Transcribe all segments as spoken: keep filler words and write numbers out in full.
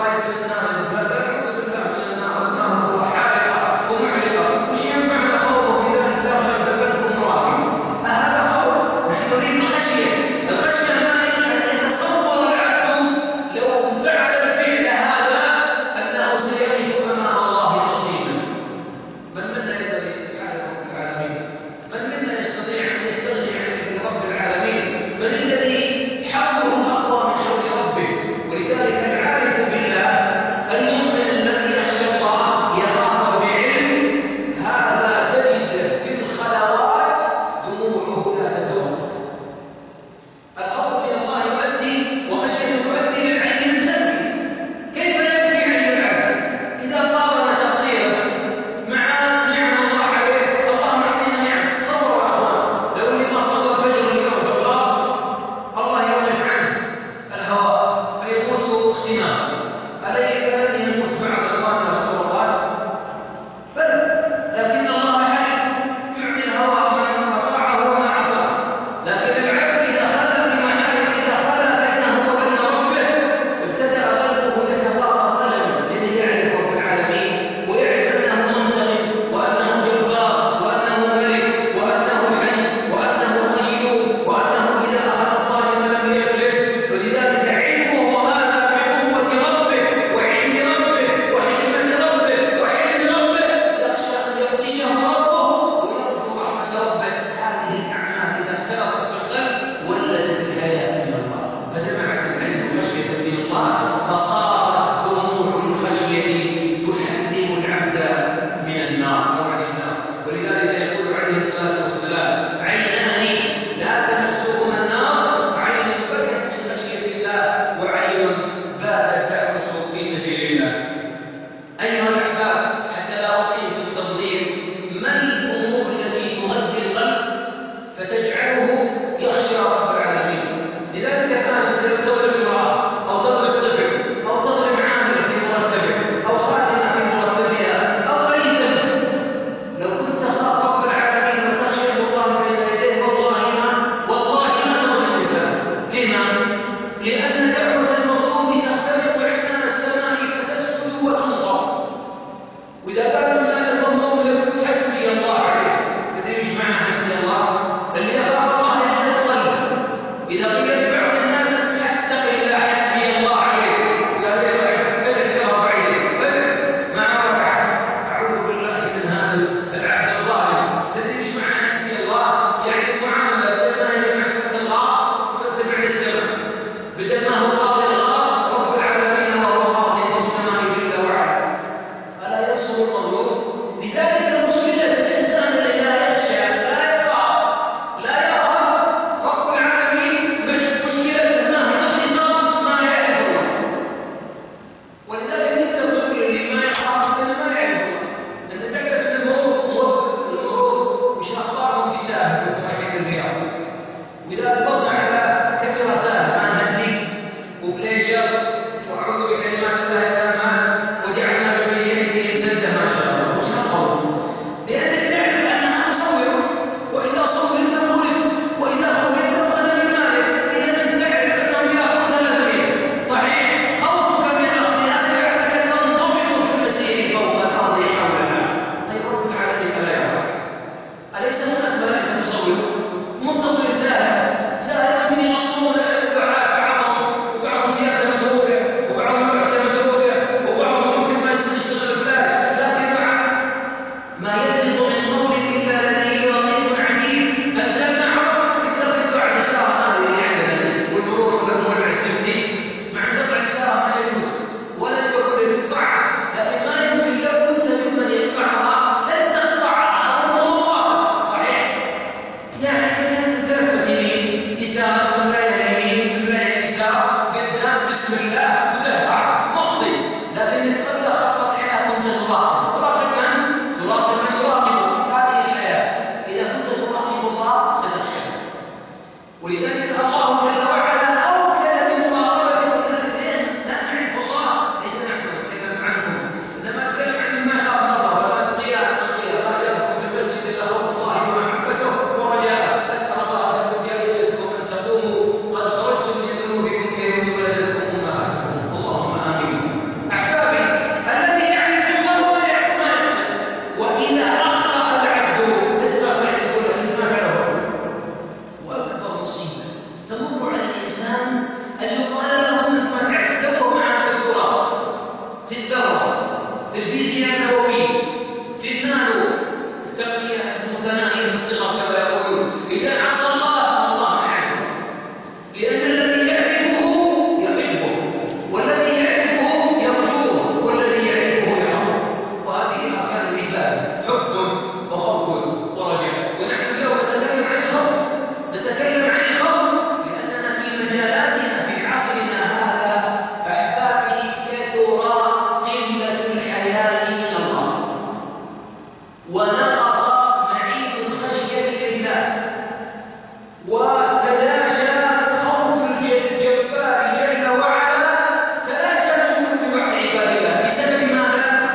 ولذلك علمه هذا بقوة ربه وعنده في الذرة، في الفيزياء النووية، في النانو، التقنية المتناهية الصغر كما يقولون. إذا عصى الله الله يعرفه، لأن الذي يعرفه يحبه، والذي يعرفه يرجوه، والذي يعرفه يحبه. وهذه أركان العبادة: حب وخوف ورجاء. ونحن اليوم نتكلم عن الخوف، نتكلم عن الخوف لأننا في مجالاتنا في عصرنا هذا أحبابي كثر قلة الحياء من الله، ونقص معيب الخشية لله، وتلاشى خوف الجبار جل وعلا، تلاشى من كل عباد الله. بسبب ماذا؟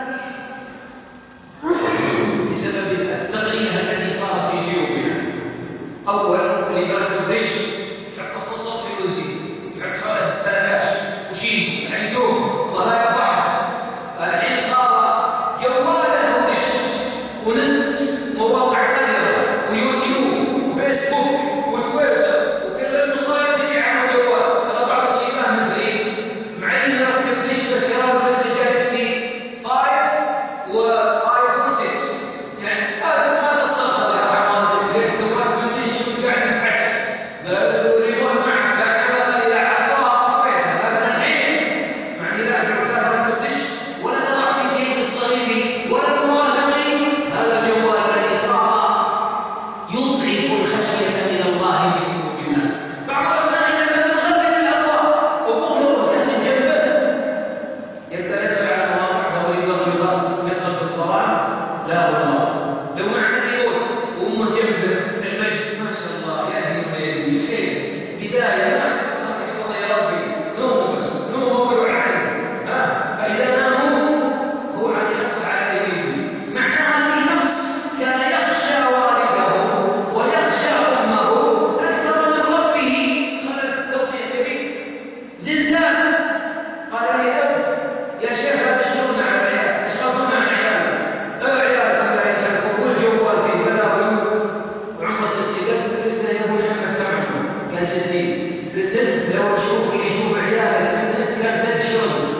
بسبب التقنية التي صارت في جيوبنا. أول لباس الدش يحط فصل في الوزن، يحط خالد ثلاثاش وشين حيزوم ولا يضحك. الحين صار جواله دش ونت مواقع كثيرة ويوتيوب وفيسبوك وتويتر وكل المصايب تجي على الجوال. ترى بعض الشباب مثلي مع انه يركب دش بس يركب الجالكسي خمسة وايفون ستة، يعني هذا ما تصدق يا حماد اللي تركب الدش وقاعد تفعل الريموت معك كذا الى حطها في بيتها. هذا الحين معني لا يعتبر الدش ولا تضع في جيب الصغير ولا المواضعي. هذا الجوال الذي صار يضعف الخشية من الله من قلوب الناس. بعض أبنائنا لم يخلد الأبواب وقفلوا وكاس جنبه يبدأ يدفع على مواقع ويضغط يضغط بالظلام. لا والله لو معنا ريموت وأمه جنبه المجد ما شاء الله يهدي ويهدي خير بداية ما شاء الله يحفظ يا ربي. نومه بس نومه ويوعى ها، فإذا ناموا هو عم يحط على يمينه. معناها في نفس كان يخشى والده ويخشى أمه أكثر من ربه. قال توفيق بك زلزال، قال لي أب يا شيخ لا تشغلنا عن العيال، تشغلنا عن العيال. العيال كما يتحكم والجوال فيه بلاوي وعمره ستين. قلت له يا ابو محمد تعمل كان ستين. قلت له لو اشوف اللي يشوف عيالك كان تدشرت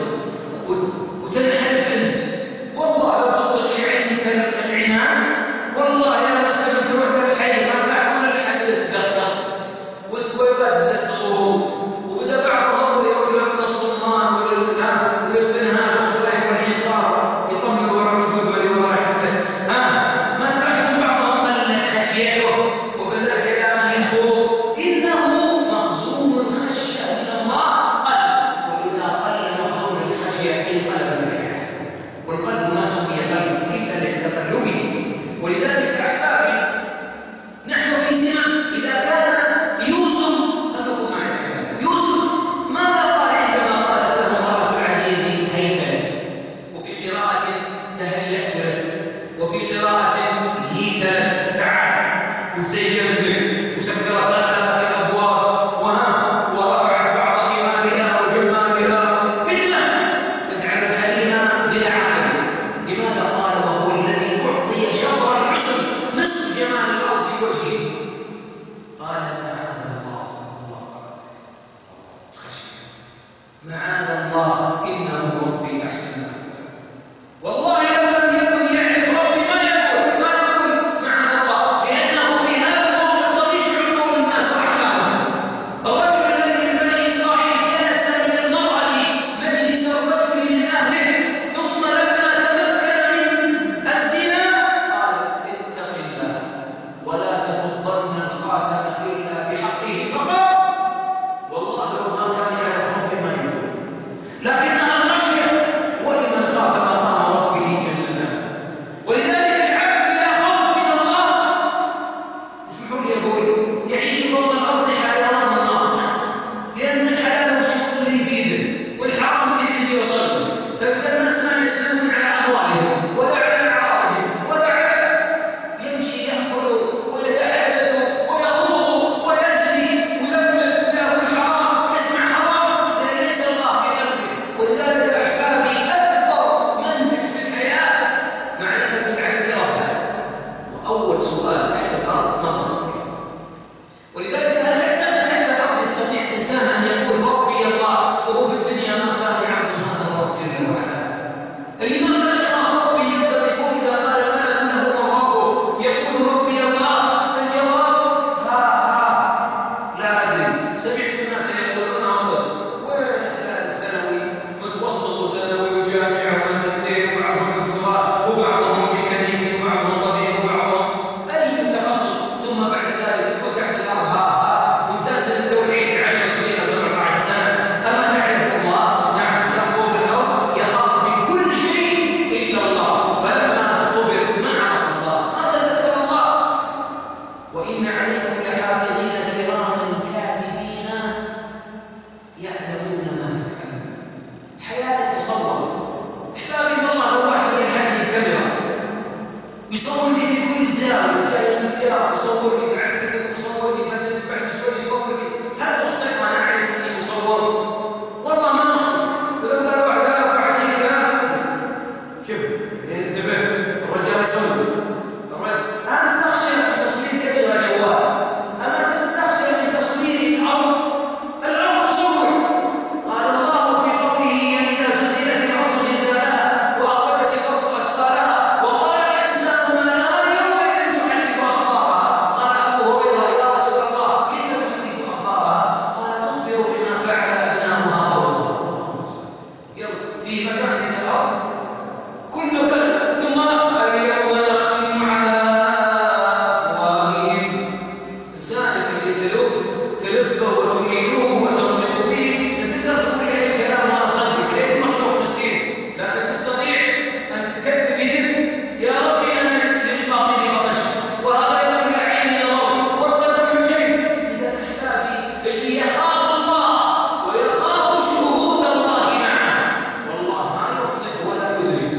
وتنحرف انت. والله لو تطلق لعينك العنان والله يا مسلم تروح للحي ما تعمل الحد تقصقص وتولد الطلوب. وبدا بعضهم يقول لك الصمان وللنام وللبنان والخلايا والحصار يطمن وراء الجود واليوم ها ما تعلم بعضهم ان خشيته وبذلك كلامه يخوف. انه مخزون الخشيه من الله قلب، واذا قل مخزون الخشيه انقلب الحياه، والقلب ما سمي قلب الا لتقلبه. ولذلك احبابي نحن في زمن اذا كان يوسف اتفقوا معي يوسف ماذا قال عندما قالت له امراه العزيز هيكل، وفي قراءه تهيأت لك، وفي قراءه هيت تعال وزين بك وسكرت لها في الابواب وها ورفعت بعض ثمارها وجمالها فتنه تجعل الحليم بلا عقل. لماذا قال وهو الذي اعطي شطر الحسن نصف جمال الارض في وجهه؟ قال معاذ الله خشيه معاذ الله انه ربي احسن. والله لو لم يكن يعرف ربي ما يقول ما يقول معاذ الله، لانه في هذا الموضوع تضيع عقول الناس واحكامهم. الرجل الذي من بني اسرائيل جلس الى المراه مجلس الرجل من اهله ثم لما تمكن من الزنا قال اتق الله ولا تغضن الخاتم الا بحقه فقط. والله لو ما كان يعرف ربي ما يقول، لكنها الخشيه ولمن خاف مقام ربه جل. ولذلك العبد بلا خوف من الله اسمحوا لي اقول يعيش فوق الارض حيوان ناطق، لان الحلال هو الشيء اللي يفيده والحرام اللي يجي يوصله. فاذا الناس ما يسلمون على اموالهم ولا على اعراضهم ولا على يمشي ياكل ويتحدث ويخوض ويزني ويلبس وياكل حرام ويسمع حرام لان ليس الله في قلبه. ولذلك احبابي اكبر منهج في الحياه معرفه العبد ربه، واول سؤال تحت الارض نظرك. ولذلك لا تعتقد تحت الارض يستطيع الانسان ان يقول ربي الله وهو في الدنيا ما كان يعبد هذا الرب جل وعلا. الإمام لا يخاف ربي جدا يقول إذا قال الملك أنه من ربه يقول ربي الله، الجواب ها ها لا أدري. سمعت الناس يقولون عمرت وين الثانوي متوسط وثانوي وجامعة وماجستير وبعضهم دكتوراه وبعضهم ميكانيكي وبعضهم طبيب وبعضهم أي تخصص، ثم بعد ذلك تكون تحت الأرض ها ها وامتاز التوحيد عشر سنين أو سبع عشر سنة. أما تعرف الله؟ نعم تخطب بالأرض يخاف من كل شيء إلا الله، فلما خطب ما عرف الله ما تذكر الله. وإن عليكم لحافظين كراما كاتبين يعلمون ما تفعلون. حياتك مصورة. حسابي والله هو واحد يحكي الكاميرا يصور لي في كل زاوية، جاي من الرياض يصور لي بعد كذا يصور لي مثلا بعد شوي يصور لي. هل أصدق وأنا أعرف إني مصور؟ والله ما أصدق. ولو قال واحد أربعة كذا شوف انتبه الرجال يصور الرجل أنت تخشى من تصوير كاميرا جوال، أما تستخشى من تصوير الأرض. الأرض تصور. قال الله في قوله إذا زلزلت الأرض زلزالها وأخرجت الأرض أثقالها وقال الإنسان ما لها يومئذ تحدث أخبارها. قال أبو هريرة يا رسول الله كيف تحدث أخبارها؟ قال تخبر بما فعل أبناؤها أولها. يلا في مكان ليس الأرض كل كلمة. ثم اليوم نختم على أفواههم. لسانك اللي تلف تلفه وتميله وتنطق به تقدر تقول أي كلام وأنا صدق كيف مخلوق مسكين، لكن تستطيع أن تكذب به. يا ربي أنا للباطل بطش وهذا من العين يرى والقدر من شيء. إذا أحبابي اللي يخاف الله ويخاف شهود الله معه والله ما يخطئ ولا يدرك،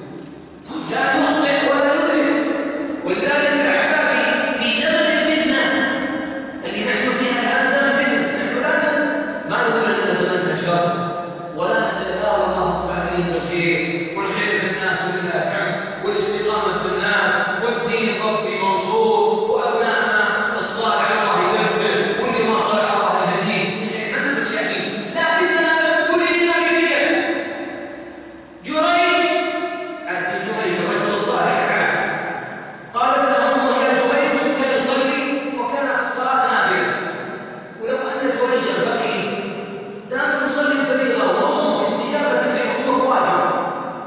لا يخطئ ولا يدرك. ولذلك أحبابي في زمن الفتنة اللي نحن فيها الآن زمن فتنة، نحن لا ما نقول أننا زمن شر ولا نتداول الله تعالى بالخير والخير في الناس ولله الحمد والاستقامة في الناس والدين ربي منصور وأبنائنا الصالح الله يثبت واللي ما صالح الله يهديه. نحن متشائمين لكننا لم تريدنا بفعل. جريج عبد جريج الرجل الصالح عاد قالت له امه يا جريج كان يصلي وكانت الصلاه نافله، ولو ان جريج الفقيه دام يصلي الفريضه وامه استجابه لامور واجبه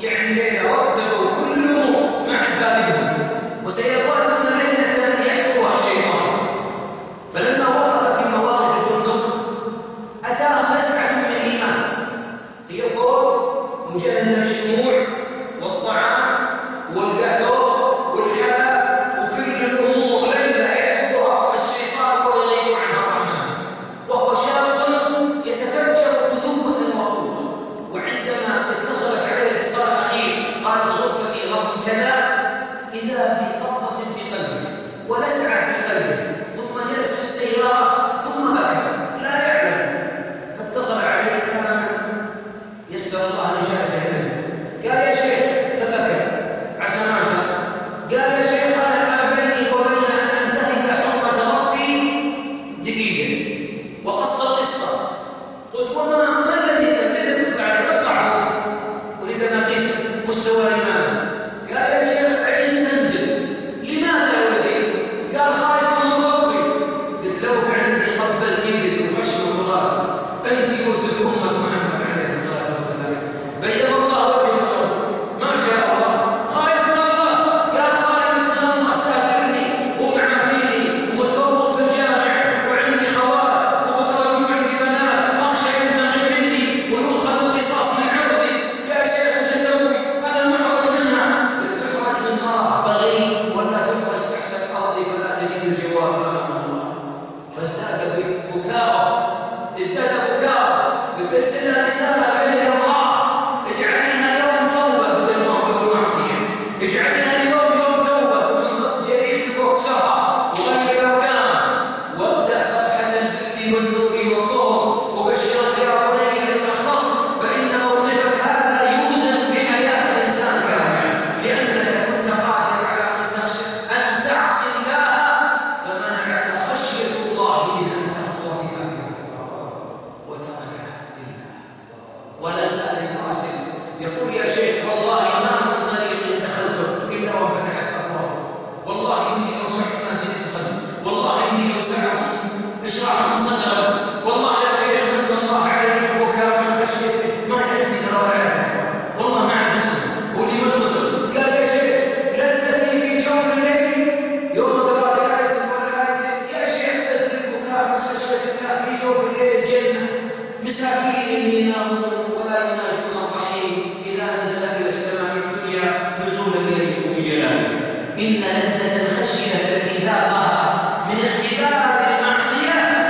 يعني ليلة رتبوا كل مع أحبابهم، وسيقاتلون ليلة يحفظها الشيطان. فلما وقف في مواقف الفندق أتاهم مسعة من الإيمان، هي فوق مجهزة الشموع والطعام والجاتو والحلى وكل الأمور ليلة يحفظها الشيطان ويغيب عنها الرحمن، وهو شاب يتفجر بثوبة وقوة. وعندما اتصلت عليه الاتصال الأخير قالت غرفتي غرب كذا، إذا بقبضة في قلبه ولسعة في قلبه، ثم جلس في السيارة ثم بكى لا يعلم. فاتصل عليه كان يسأل الله نجاته إليه، قال يا شيخ فبكى عسى ما شاء، قال يا شيخ أنا ما بيني وبين أن أنتهك حرمة ربي دقيقة، وقص القصة. قلت وما ما الذي تبدأ تفعل؟ اطلع أريد أن أقيس مستوى إيمانه. قال يا شيخ عجزت أنزل. لماذا يا ولدي؟ قال خايف من ربي. قلت لو كان قبلت يدك وفشل راسك أنت يوسف أمة محمد عليه الصلاة والسلام، بين الله وجهه ما شاء الله. خايف من الله، قال خايف من الله ساترني ومعافيني ومتفوق في الجامعة وعندي خوات وبكرة يكون عندي بنات، أخشى ينتقم مني ويؤخذ قصاص من عرضي. يا شيخ ايش اسوي؟ أنا محرج منها. تحرج من نار بغي ولا تفرج تحت الأرض فلا تجد الجواب أمام الله. فازداد بكاء ازداد بكاء بارسلها رسالة إلى الله، اجعلنا يوم توبة بدل ما هو معصية، اجعلنا اليوم يوم توبة من خط جريح وكسرها وغير لو كان، وابدأ صفحة البر والنور والطهر، وبشرك يا بني بالأخص فإن موقفك هذا يوزن بحياة الإنسان كامل، لأنك كنت قادر على أن تعصي الله فمنعك خشية الله من أن تخطو في بابك وتركها لله. ولا سأل الراسل يقول يا شيخ والله ما من طريق دخلته إلا وفتحت أبواب، والله إني لو سعت الناس رزقا، والله إني لو سعت إشراحهم صدرا، والله يا شيخ من الله عليه البكاء من خشيته ما عندي ذرائع، والله ما عندي نسل ولمن نسل. قال يا شيخ لذتي في جوف الليل يوم ترى آية ولا آية، يا شيخ لذة البكاء من خشية الله في جوف الليل جنة. مساكين ينامون ولا يناجون الرحيم إذا نزل إلى السماء الدنيا نزول الليل وينام. إن لذة الخشية التي ذاقها من اختبار المعصية.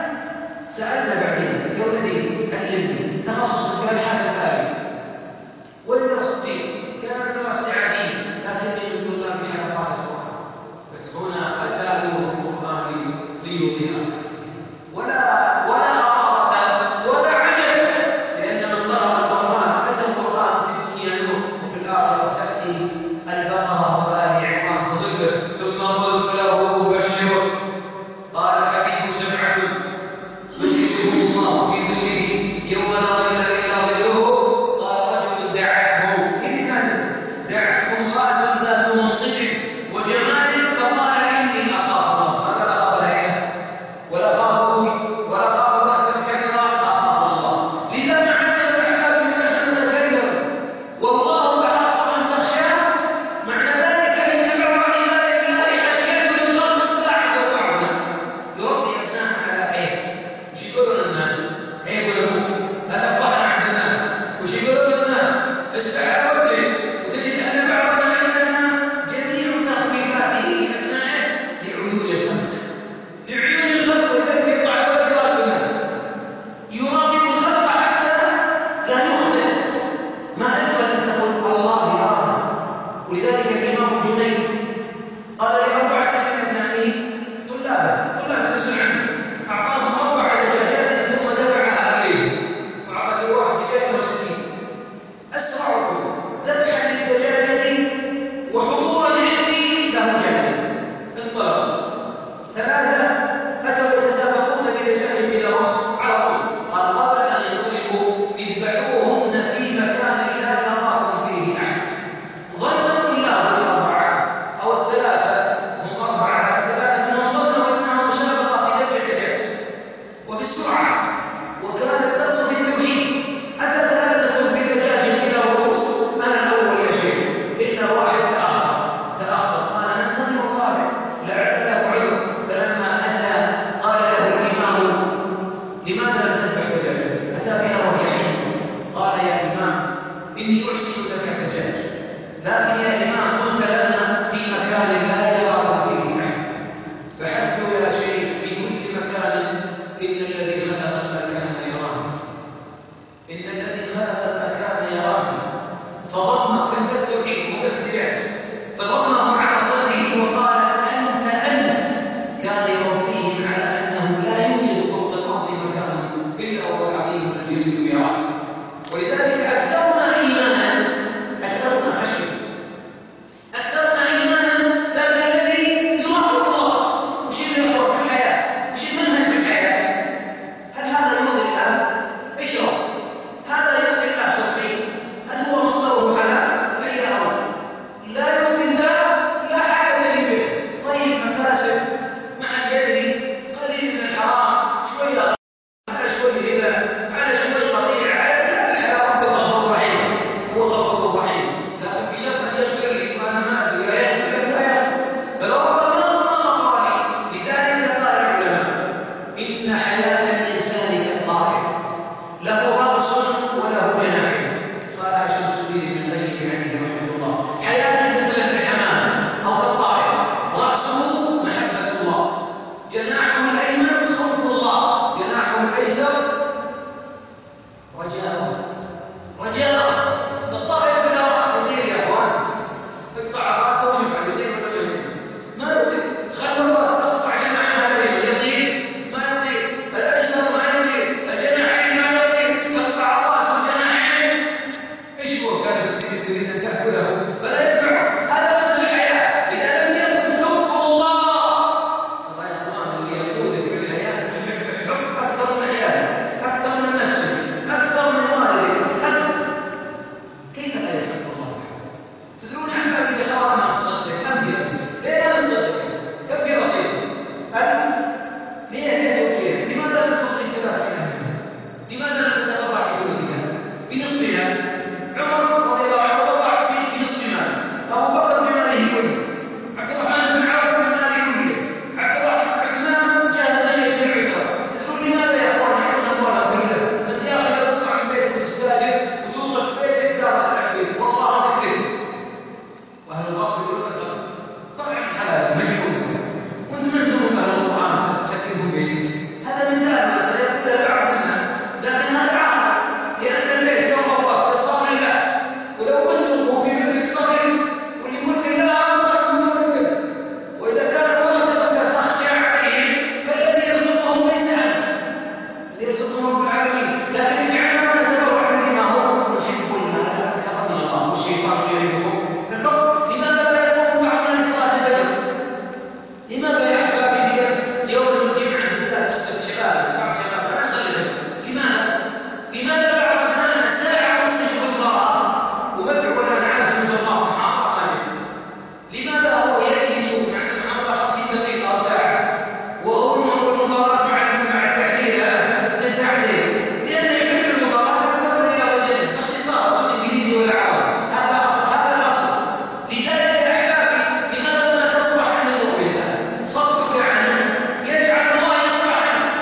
سألنا بعدين يا ولدي علمني تخصص قال حاسب آلي والدرستي كانت دراستي عادية لكني من طلاب في حلقات القرآن، هنا أتاه القرآن ليضيع ولا ولا أراد ولا عجب، لأن من طلب القرآن أتى القرآن في الدنيا نور وفي الآخرة تأتي البقرة وآل عمران وظله. ثم قلت له بشر قال حبيب سبعة يظلهم الله في ظله يوم لا ظل إلا ظله. قال رجل دعته إن كانت دعته امرأة ذات منصب وجمال فقال إني أخاف الله. هذا لا أخاف العيال ولا أخاف ولا أخاف ضغط الكبيرة، أخاف الله. لذا معشر الأحباب من أحد تكلم والله أحق أن تخشى لكن يا إمام قلت لنا في مكان لا يراك فيه أحد، فحدوا يا شيخ في كل مكان إن الذي خلق المكان يراه، إن الذي خلق المكان يراه، فضمه كالبث العلم وبث فضمه على صدره وقال أنت أنت، كان يربيهم على أنه لا يوجد فوق الأرض مكان إلا هو العظيم الجليل يراه. ولذلك أكثرنا إيمانا أكثرنا خشية أكثرنا إيمانا، لكن الذي يراقب الله وش اللي يخرج في الحياة، وش المنهج في الحياة، هل هذا يرضي الله؟ إيش هو؟ هذا يرضي الله شرعيا؟ هل هو مصدره حلال؟ أي أمر لا يرضي الله لا حاجة لي به. طيب مفاسد ما حد يدري، قليل من الحرام، شوية على شوية هنا على شوية قطيع على كل رب غفور رحيم، هو غفور رحيم، لكن بشرط أن يغفر لي وأنا ما أدري لا يغفر لا يغفر، بل ربما ما قال. لذلك قال العلماء إن حياة الإنسان كالطائر له رأس وله جناح، قال شمس الدين من غير عليه رحمه الله. حياته مثل الحمام أو كالطائر، رأسه محبة الله، جناحه الأيمن خوف الله، جناحه الأيسر رجاء رجاء. الطائر بلا رأس يطير يا أخوان، اقطع رأسه وشوف على يديه ولا يطير، ما يطير. خلي الرأس تقطع جناحها الأيمن يطير ما يطير، الأيسر ما يطير، الجناحين ما يطير، تقطع الرأس والجناحين ايش هو؟ كانت تريد أن تأكله فلا ينفعه. هذا مثل الحياة إذا لم يكن حب الله. الله يا أخوان اللي يقودك في الحياة يحب حب أكثر من عياله، أكثر من نفسه، أكثر من والدك، أكثر. كيف لا يحب الله؟ تدرون يا أحبابي إذا خرجنا نصدق كم في رصيد؟ ليه ما نصدق؟ كم في رصيد؟ ألف؟ ليه ليه توكيل؟ لماذا لم تخرج ثلاثة؟ لماذا لم تتبرع بثلثها؟ بنصفها؟ عمر رضي الله عنه تبرع بنصف ماله، أبو بكر بماله كله، عبد الرحمن بن عوف بماله كله، عبد الرحمن عثمان جاهز أن يشتري عسرا. تقول لماذا يا أخوان يعطون أموالهم كلها؟ أنت يا أخي لا تطلع من بيتك وتستاجر وتوصل بيتك دار الأحباب والله هذا كذب. وأهل الباطل يقولون لك طلع من حلال مجنون، وأنت من سموك أهل القرآن تسكنهم بيتك. هذا من ذلك سيقول لا أعرف منها، لكن هذا عام لأن البيت يوم الله تصلي الله، ولو كنت في مثلك صغير ولملك الله أمرك من ملكه، وإذا كان ولدك تخشى عليهم فالذي يرزقهم ليس أنت، الذي يرزقهم رب العالمين. لكن اجعلنا نتبرع بما هو يحب المال أكثر من الله، والشيطان يحبه بالحب. لماذا لا يقوم بعضنا لصلاة الفجر؟ لماذا يا أحبابي في يوم الجمعة بالذات الشباب بعض الشباب لا يصلي الفجر؟ لماذا؟ لماذا بعض أبنائنا ساعة نصف المباراة ومدعو لنا نعرف أن الله محاضرة ماجد؟ لماذا هو يجلس مع المحاضرة خمسين دقيقة أو ساعة وهو يعمل المباراة مع مع التعديل ست ساعتين؟ لأنه يحب المباراة أكثر من الرجال، باختصار ولا إنجليزي ولا عربي. هذا أصل هذا الأصل. لذلك يا أحبابي لماذا ما تصبح عن النور بالله؟ صدقك عنه يجعل الله يصبح عنه،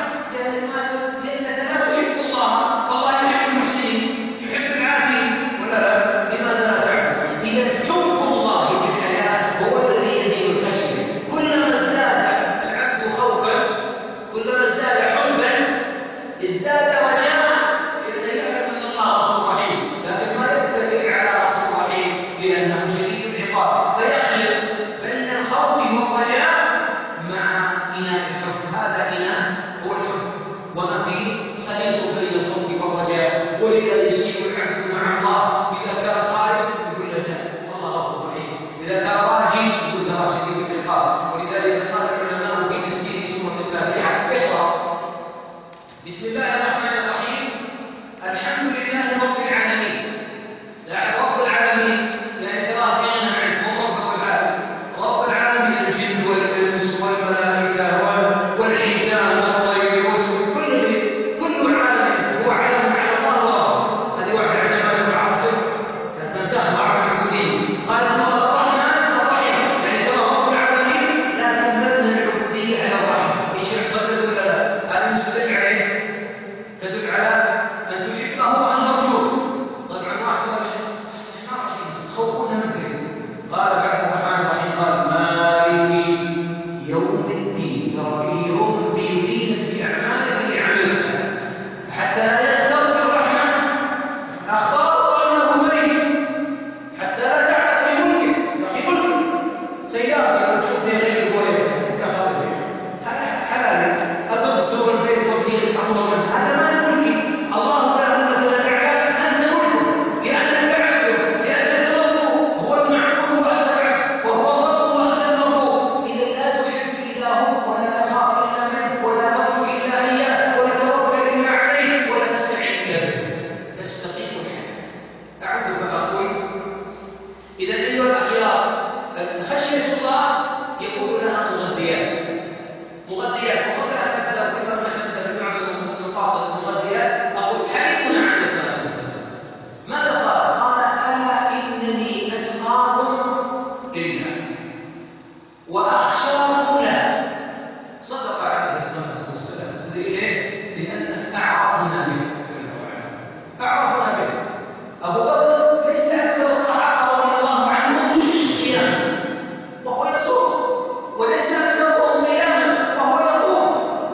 لأنك لا تحب الله والله يحب المحسنين يحب العافين ولا لا؟ لماذا لا تعبد؟ إذا حب الله في الحياة هو الذي يزيد الخشية. كلما ازداد العبد خوفا كلما ازداد حبا ازداد رجاء، لأنه يعلم أن الله غفور رحيم، لكن ما يتكل على غفور رحيم لأنه شديد العقاب، فيخلط بين الخوف والرجاء مع إناء الحب. هذا إناء هو الحب وما فيه خليط بين الخوف والرجاء. ولذا يسير العبد مع الله إذا كان خائف يقول له والله غفور رحيم، إذا كان راجي يقول ترى شديد العقاب. ولذلك قال العلماء في تفسير سورة الفاتحة اقرأ بسم الله الرحمن الرحيم الحمد لله رب العالمين. لا رب العالمين يعني ترى بيننا عنه رب العالمين، رب العالمين الجن والإنس والملائكة والحيتان والطير والسمك، كل كل عالم هو عالم على الله ورب. هذه واحدة عشان هذا العاصف كانت تخضع بالعبودية. قال الله الرحمن الرحيم يعني ترى رب العالمين، لكن مبنى العبودية على الرحمة. ايش يحصل ولا لا؟ هذا مستدل عليه تدل على أن تحبه وأن ترجوه. طبعا واحد قال ما رحيم تخوفون منه لله وأخشاه له. صدق عليه الصلاة والسلام. ليه؟ لأن أعرفنا به أعرفنا به. أبو بكر ليس أكثر الصحابة رضي الله عنهم صياما وهو يصوم، وليس أكثرهم قياما وهو يقوم،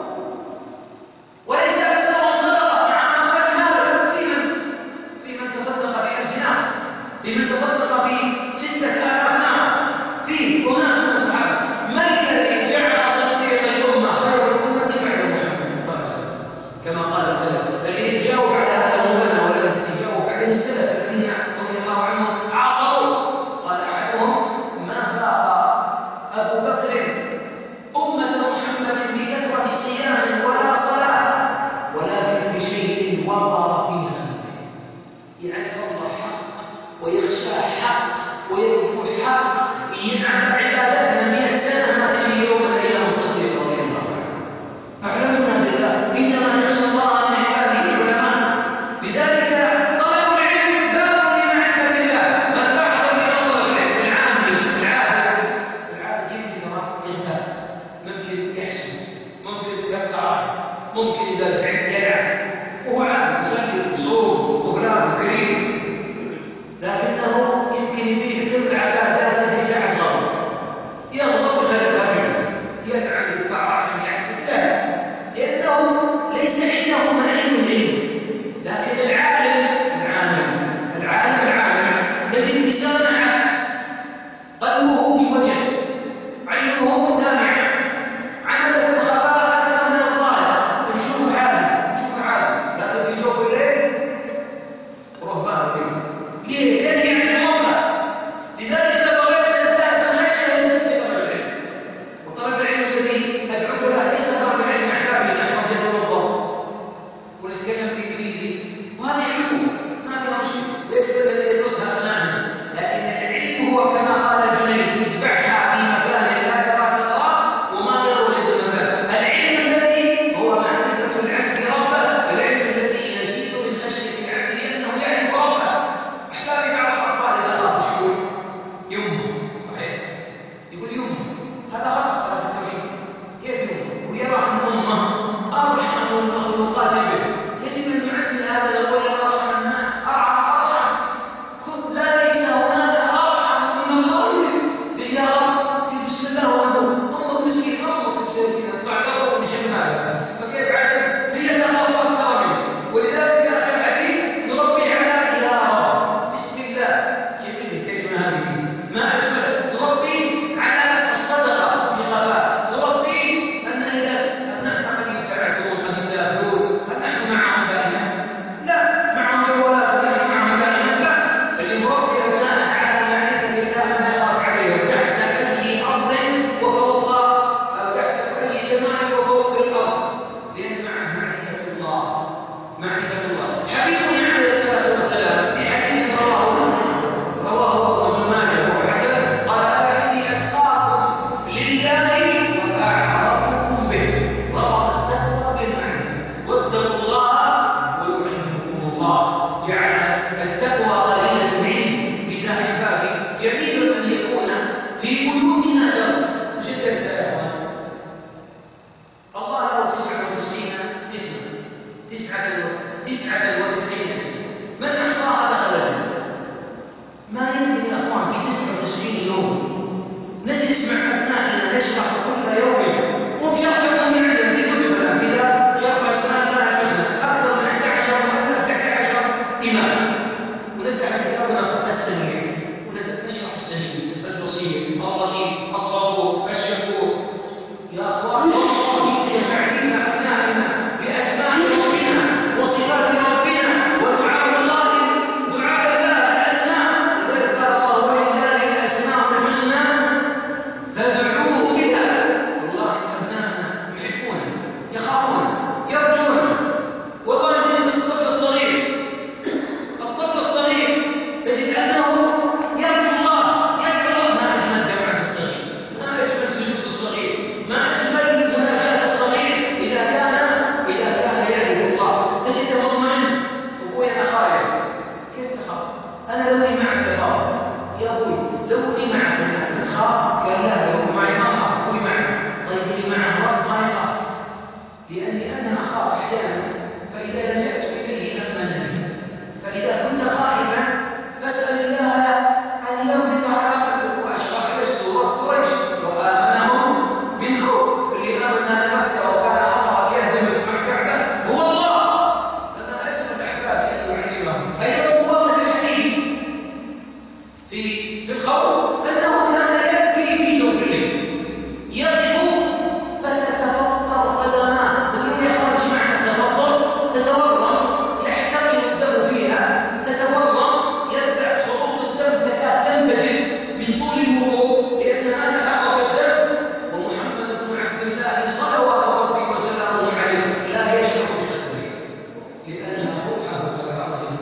وليس أكثرهم صدقة مع ما قال هذا في من في من تصدق بألف نار، في من تصدق بستة آلاف نار، في أناس من الصحابة. من الذي جعل صدقة الأمة خير الأمة بعد محمد صلى الله عليه وسلم؟ كما قال السلف. الذي يجاوب على هذا المبنى ولم تجاوب عليه السلف الذين رضي الله عنهم عاصروه. قال أحدهم: ما فاق أبو بكر أمة محمد بكثرة صيام ولا صلاة، ولكن بشيء وقر في خلقه. يعرف الله حق ويخشى حق ويذكر حق، ينعم عبادتنا مئة سنة ما تجي يوم الأيام الصديق رضي الله عنه. أعلمنا بالله إنما يخشى الله من عباده العلماء. لذلك طلب العلم باب لمعرفة الله. من لاحظ في طلب العلم العامي العابد العابد يمكن يغتاب، ممكن يحسد، ممكن يقطع، ممكن إذا زعل يلعب، وهو عابد يصلي ويصوم وقرآن وكريم، لكنه يمكن يبيع كل عباداته في ساعة غضب. يغضب ويخلف هكذا، يدعم يقطع يحسد، لا، لأنه ليس عنده معين العلم. لكن العالم العالم العالم العالم الذي لسانه قلبه في وجه، عينه مدامعة، عمله الخباء أكثر من الظاهر، نشوف حاله نشوف حاله، لكن في جوف الليل رباه كده. ليه؟ لأن يعني ربه. لذلك طلبنا الثالث خشية لنفسه طلب العلم. وطلب العلم الذي أدعوك له ليس طلب العلم أحبابي نحن جل ربه ونتكلم بالإنجليزي، وهذه علوم ما فيها شيء، ليس الذي يدرسها أمامنا. لكن العلم هو كما قال الجنيد: اتبعها في مكان لا يراك الله وما يروج المكان. العلم الذي هو معرفة العبد ربه، العلم الذي يزيد من خشية العبد لأنه يعرف ربه. أحبابي بعض الأطفال إذا خافوا شو يقول؟ يمه، صحيح؟ يقول يمه، هذا غلط ترى في التوحيد. كيف يمه؟ ويرى أن أمه أرحم المخلوقات به. يجب أن نعدل هذا القول: أرحم الناس، أرحم كن لا ليس هناك أرحم من الله بك. يا رب بسم الله وأنه أمك مسكين، أمك مسكينة تعتبر بشمالها، فكيف عليك؟ هي تخاف أكثر منه. ولذلك يا أخي الحبيب نربي على يا رب بسم الله. جميل الكلمة هذه، ما أجمل. نربي على الصدقة بخفاء، نربي أن إذا أن قد يفتعلون قد يسافرون، هل نحن معهم دائما؟ لا، معهم جوالات، نحن معهم دائما؟ لا. اللي مربي أبنائه على معرفة الله ما يخاف عليهم تحت أي أرض وفوق، أو تحت أي سماء وفوق الأرض، لأن معه معرفة الله، معرفة الله. حبيبنا عليه الصلاة والسلام في حديث رواه رواه ابن ماجه وهو حسن، قال: ألا إني أتقاكم لله وأعرفكم به. ربط التقوى بالمعرفة، واتقوا الله ويعلمكم الله. جعل التقوى قليلة العلم. إذا أحبابي جميل أن يكون في بيوتنا درس. جدا سلام الله له تسعة وتسعين اسما، تسعة تسعة وتسعين اسما، من أحصاها دخل الجنة. ما يمكن يا أخوان في تسعة وتسعين يوم نجلس مع أبنائنا نشرح كل يوم، وبشرح من عندنا في كتبنا كذا شرح أسماء الله الحسنى أكثر من أحد عشر مؤلف، أحد عشر إمام، ونفتح كتابنا السميع ونشرح السميع البصير الرغيب الصبور الشكور. يا أخوان والله يفعلنا أبنائنا بأسماء ربنا وصفات ربنا ودعاء الله، دعاء الله الأسماء. ولذلك قال الله: ولله الأسماء الحسنى فادعوه بها. والله أبنائنا يحبونه، يخافون، يرجون. والله تجد الطفل الصغير الطفل الصغير تجد أنه يرجو الله، يدعو الله. ما أجمل دمعة الصغير، أنا أخاف أحيانا، فإذا لجأت إليه أمنني. فإذا كنت خائفا فاسأل الله أن يربط على قلبك. وأشرح السورة قريش وآمنهم من خوف. اللي آمنا لمكة وكان أمر يهدم الكعبة هو الله. فما أجمل الأحباب أن يعلمهم أيضا الله الحديث في في الخوف أنه كان يبكي في جوف الليل، يقف فتتفطر قدماه. تدرون يا خالد معنى تفطر؟ تتورم، يحتقن الدم فيها، تتورم، يبدأ خروج الدم تكاد تنفجر من طول الوقوف، لأن ما تحقق الدم. ومحمد بن عبد الله صلوات ربي وسلامه عليه لا يشعر بقلبه لأن روحه قد عرضت.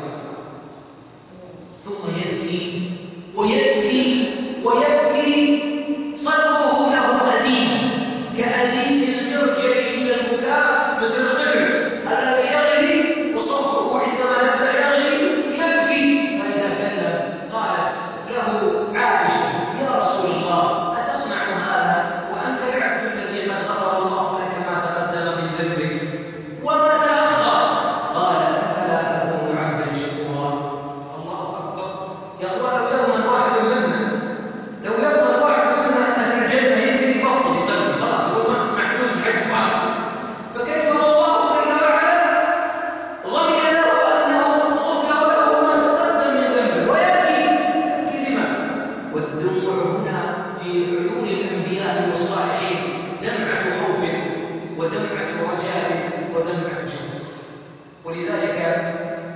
ثم يبكي ويبكي ويبكي، صدره له أزيز كأزيز المرجع إلى البكاء مثل القرد الذي يغلي وصوته عندما يبدأ يغلي يبكي. فإذا سلم قالت له عائشة يا رسول الله أتصنع هذا وأنت العبد الذي قد غفر الله لك ما تقدم من ذنبك وما تأخر؟ قال أفلا أكون عبدا شكورا. الله أكبر. يقول لو يوما واحد منا لو يوما واحد منا أهل الجنة يمكن يبطل يصلي خلاص هو محجوز بحيث واحد، فكيف الله جل وعلا ضمن له أنه غفر له ما تقدم من ذنبه ويبكي. يبكي لما؟ والدموع هنا في عيون الأنبياء والصالحين دمعة خوف ودمعة رجاء ودمعة جهد. ولذلك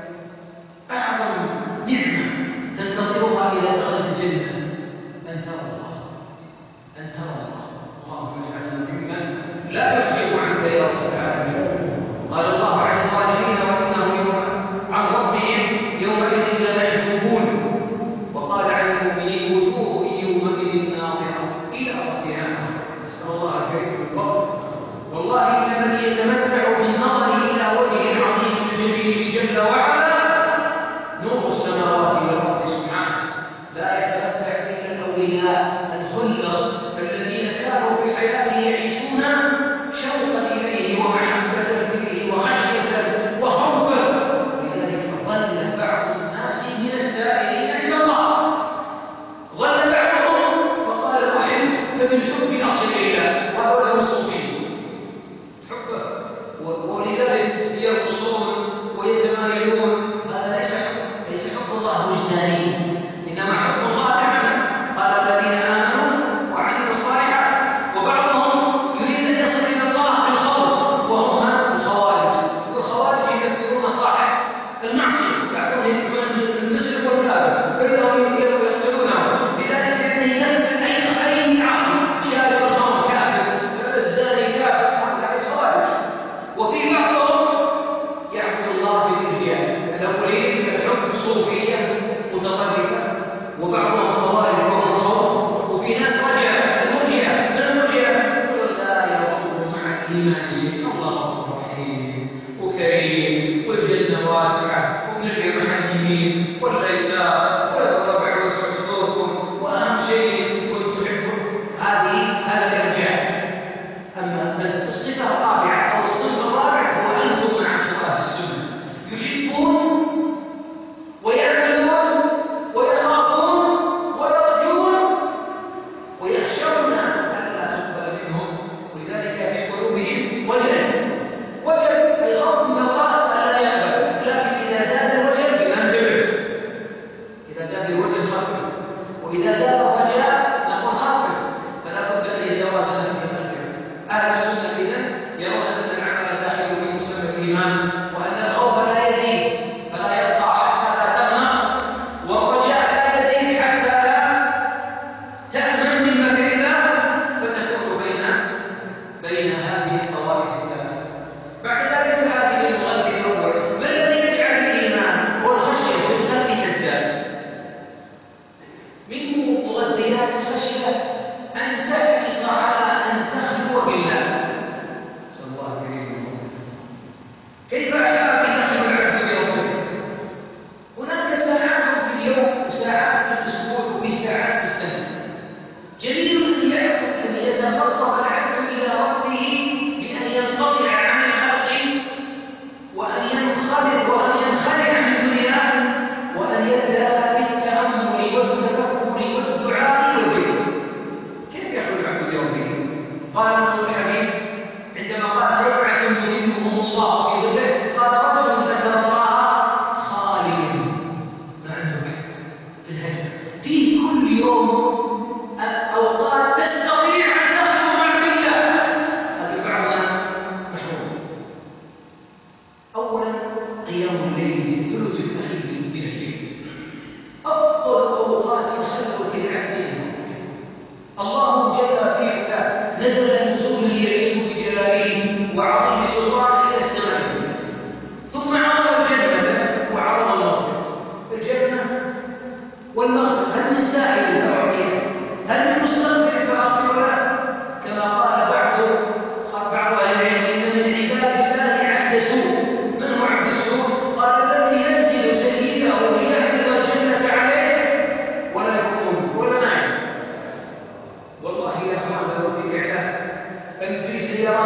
أعظم نعمة تنتظرها إذا دخلت الجنة أن ترى الله، أن ترى الله. اللهم اجعلنا ممن لا يخجل عنك يا رب العالمين. قال الله عن الظالمين وإنهم يوم عن ربهم يومئذ لمحجوبون. وقال عن المؤمنين وجوه يومئذ ناظرة إلى ربها ناظرة. نسأل الله الكريم الفضل. والله إن الذي يتمتع بالنظر إلى وجه العظيم الجليل جل وعلا نور السماوات والأرض سبحانه، لا يتمتع إلا الأولياء الخلص الذين كانوا في حياته يعيشون شوقا إليه ومحبة فيه وخشية وخوفا. لذلك ظل بعض الناس من السائلين عند الله، ظل بعضهم فقال أحب فبالحب أصل إليه. وهذا الصوفي حبه، ولذلك يرقصون ويتمايلون. هذا ليس حب، ليس حب الله وجداني، إنما حب الله تعالى. قال الذين آمنوا وعملوا الصالحات. وبعضهم يريد أن يصل إلى الله بالخوف وهم الخوارج. والخوارج يكفرون صاحب المعصية، يعرفون المسلم والكافر فإذا هم يقتلونه. لذلك أنه يقتل أي أي عاصي، شارب الخمر كافر، الزاني كافر، هؤلاء الخوارج. وفي بعضهم يعبد الله بالإرجاء، الأولين الحب صوفية متطرفة، وبعضهم خوارج وهم الخوف. وفي ناس رجع المرجئة من المرجئة يقول لا يضر مع الإيمان شيء، الله رحيم وكريم والجنة واسعة وبنرجع مع اليمين واليسار والربع وسع صدوركم وأهم شيء كنت تحبون. هذه هذا الإرجاء. أما الصفة الرابعة أو الصنف الرابع هو أنتم مع خلاف السنة، يحبون ويعملون ويخافون ويرجون ويخشون ألا تقبل منهم. ولذلك في قلوبهم وجل، وجل أي خوف من الله ألا يقبل. لكن إذا زاد الوجل بننتبه، إذا زاد الوجل خفف، وإذا زاد الرجاء نقول خفف. فلا بد أن يتوازن في القلب. أهل السنة إذن يرون أن العمل داخل في مسمى الإيمان، وأن الخوف لا يزيد فلا يبقى حتى لا تغنى، والرجاء لا يزيد حتى لا تأمن من مكر الله، فتكون بين بين هذه الطوائف الثلاث. بعد ذلك هذه المغذي الأول، ما الذي يجعل الإيمان والخشية في القلب تزداد؟ من مغذيات الخشية أن تحرص على أن تخلو بالله. صلى الله عليه وسلم. كيف أحيانا يدخل العبد بربه؟ هناك ساعات في اليوم وساعات في الأسبوع وساعات في السنة. جميل أن يعرف أن يتفرغ العبد إلى ربه بأن ينقطع عن الخلق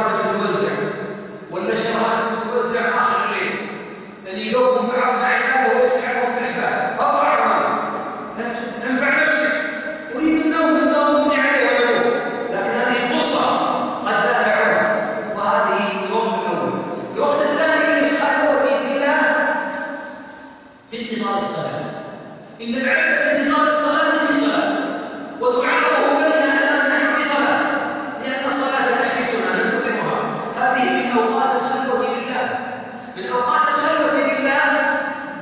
رواتب بتوزع ولا شهادة بتوزع آخر الليل، اللي يلوم بعض مع عياله ويسحبهم بالحبال أضع عمال انفع نفسك أريد النوم النوم مني عليه ويقول، لكن هذه فرصة قد لا تعود، وهذه الوقت الأول. الوقت الثاني اللي خلوه في الله في انتظار الصلاة، إن العبد في انتظار الصلاة في صلاة، ودعاؤه بين أن نحن صلاة، لأن الصلاة تحبسنا ننتظرها. هذه من أوقات الخلوة بالله، من أوقات الخلوة بالله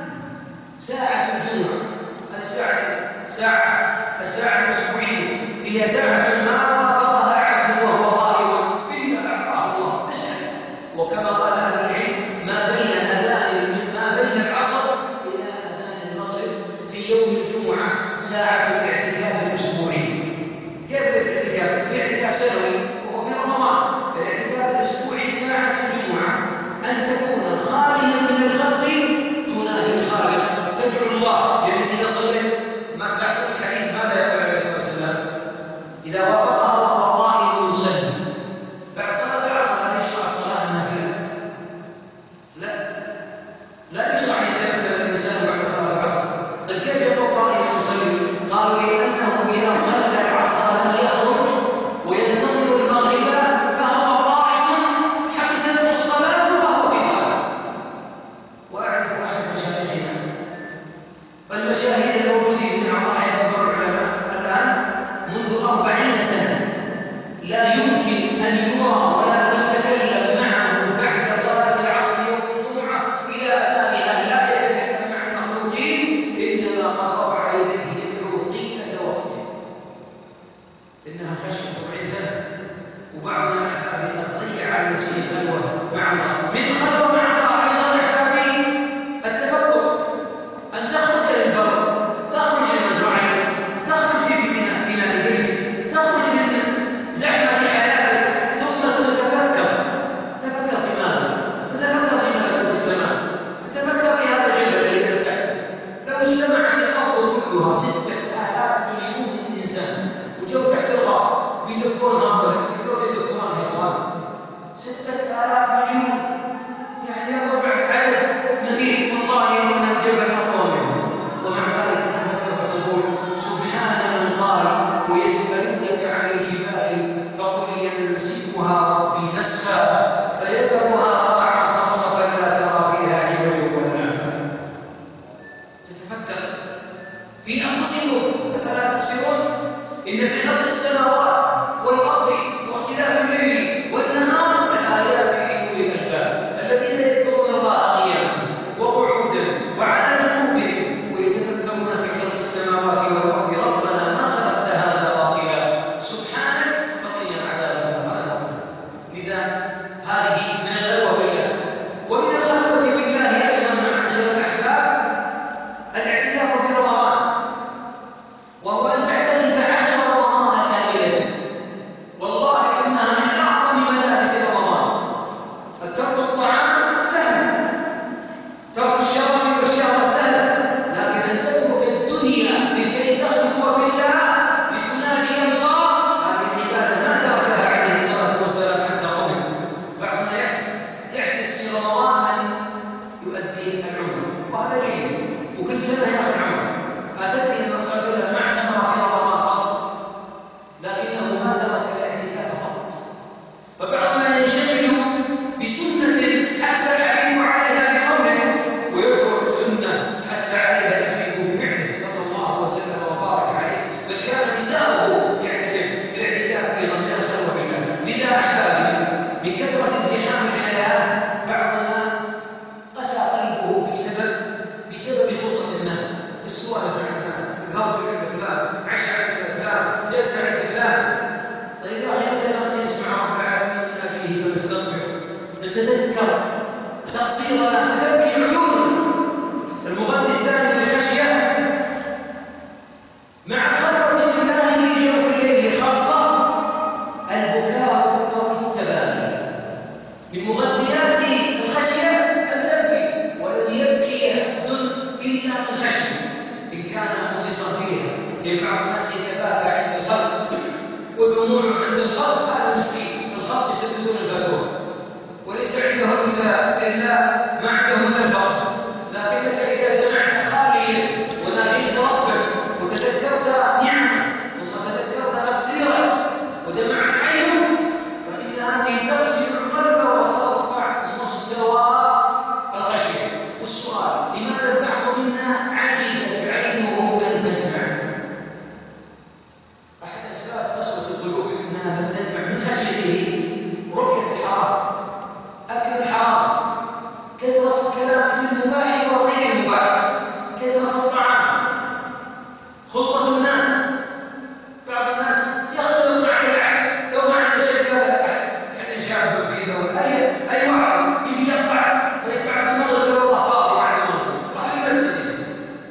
ساعة الجمعة، الساعة ساعة الساعة الأسبوعية هي ساعة ما رابطها عبد وهو ضائع إلا أعطاه الله تسعة. وكما قال أهل العلم ما بين أذان ما بين العصر إلى أذان المغرب في يوم الجمعة ساعة الاعتكاف الأسبوعي. كيف الاعتكاف؟ الاعتكاف سنوي وهو في رمضان. الاعتكاف الأسبوعي ساعة الجمعة أن تكون خاليا من الخلق تناهي الخالق، تدعو الله. يعني إذا صليت ما تعرفون الحديث ماذا يقول عليه الصلاة والسلام؟ إذا وافقها وهو قائم يصلي بعد صلاة العصر هل يشرع الصلاة النافلة؟ لا، لا يشرع أن يتنفل الإنسان بعد صلاة العصر. طيب كيف يقول قائم يصلي؟ قالوا لأنه إذا صلى العصر لم يخرج وينتظر المغرب فهو قائم حبسته الصلاة وهو في صلاة. وأعرف أحد مشايخنا فالمشاهير الموجودين من أعضاء يعتبر العلماء الآن منذ أربعين سنة لا يمكن أن يرى ولا يتكلم معه بعد صلاة العصر يوم الجمعة إلى أذانها، لا يتكلم مع المخلوقين إنما قد رفع يديه يدعو طيلة وقته. إنها خشية أربعين سنة، وبعضنا أحبابي قد ضيع على نفسه الخلوة مع الله. من خلوة مع الله أيضا أحبابي التفكر، أن تخرج للبر، تخرج لمزرعتك، تخرج من بناء البيت، تخرج من زحمة حياتك، ثم تتفكر. تفكر في ماذا؟ تتفكر في ملكوت السماء، تتفكر في هذا الجبل الذي تحت. لو اجتمعت الأرض كلها ستة آلاف مليون إنسان وجو تحت الغار بيدفون هذا يقدروا يدفون الإخوان ستة آلاف مليون، يعني يضرب عدد نبيل والله إن الجبل أقوى منه. ومع ذلك تفكر فتقول سبحان من قال ويسألونك عن الجبال فقل ينسفها ربي نسفا فيذرها قاعا صفصفا لا ترى فيها عوجا ولا أمتا. تتفكر في أنفسكم أفلا تبصرون؟ إن في خلق السماوات والأرض واختلاف الليل والنهار لآيات لأولي الألباب الذين يذكرون الله قياما وقعودا وعلى جنوبهم ويتفكرون في خلق السماوات والأرض ربنا ما خلقت هذا باطلا سبحانك فقنا عذاب النار. لذا هذه من الخلوة بالله. ومن الخلوة بالله أيضا معاشر الأحباب الاعتكاف في رمضان، وهو أن تعتكف عشر رمضان كاملة. والله إنها من أعظم ملابس رمضان. ترك الطعام سهل، ترك الشراب والشهوة سهل، لكن أن تترك الدنيا لكي تخلو بالله لتنادي الله هذه عبادة ما تركها عليه الصلاة والسلام حتى قبل. بعضنا يحدث في رمضان أن يؤدي العمرة وهذا جيد، وكل سنة يأخذ عمرة. أتدري أن الرسول صلى الله عليه وسلم ما اعتمر في رمضان قط، لكنه ما ترك الاعتكاف قط. فبعضنا ينشغل بسنة حتى الحبيب عليها بقوله ويذكر السنة حتى عليها الحبيب بفعله صلى الله وسلم وبارك عليه، بل كان نساؤه يعتكف الاعتكاف أيضا من الخلوة بالله. لذا أحبابي من كثرة ازدحام الحياة بعضنا قسى قلبه بسبب بسبب خطة الناس، السؤال عن الناس، الهوس عند فلان، عش عند فلان، جلس عند فلان. طيب يا أخي أنت لما نسمع رب العالمين فيه فنستغفر نتذكر تقصيرنا تبكي عيوننا. المغني الثاني في الأشياء مع خلوة بالله في جوف الليل خاصة البكاء أو التباكي. من مغذيات الخشية أن تبكي، ولن يبكي أحد إلا من خشية إن كان مخلصا فيها. لبعض الناس يتباكى عند الخلق ودموعه عند الخلق، هذا مسكين الخلق بسبب يسدون الفاتوره وليس عندهم الا الا ما عندهم الا الفقر. لكنك اذا جمعت خاليا وناديت ربك وتذكرت نعمه ثم تذكرت تقصيرك ودمعت عينك فان هذه تغسل القلب وترفع مستوى الخشيه. والسؤال: لماذا البعض منا عجزت عينه ان تدمع؟ احد اسباب قسوه القلوب انها لم تدمع من خشيته رؤيه الحرام، اكل الحرام، كثره الكلام في المباح وغير المباح، كثره الطعام، خلطه الناس. بعض الناس يختلط معك الاحد لو ما عنده شيء لا احد حتى شافه في ايده اي اي واحد يجي يقطع ويقطع المغرب لو الله فاضي بعد المغرب راح المسجد.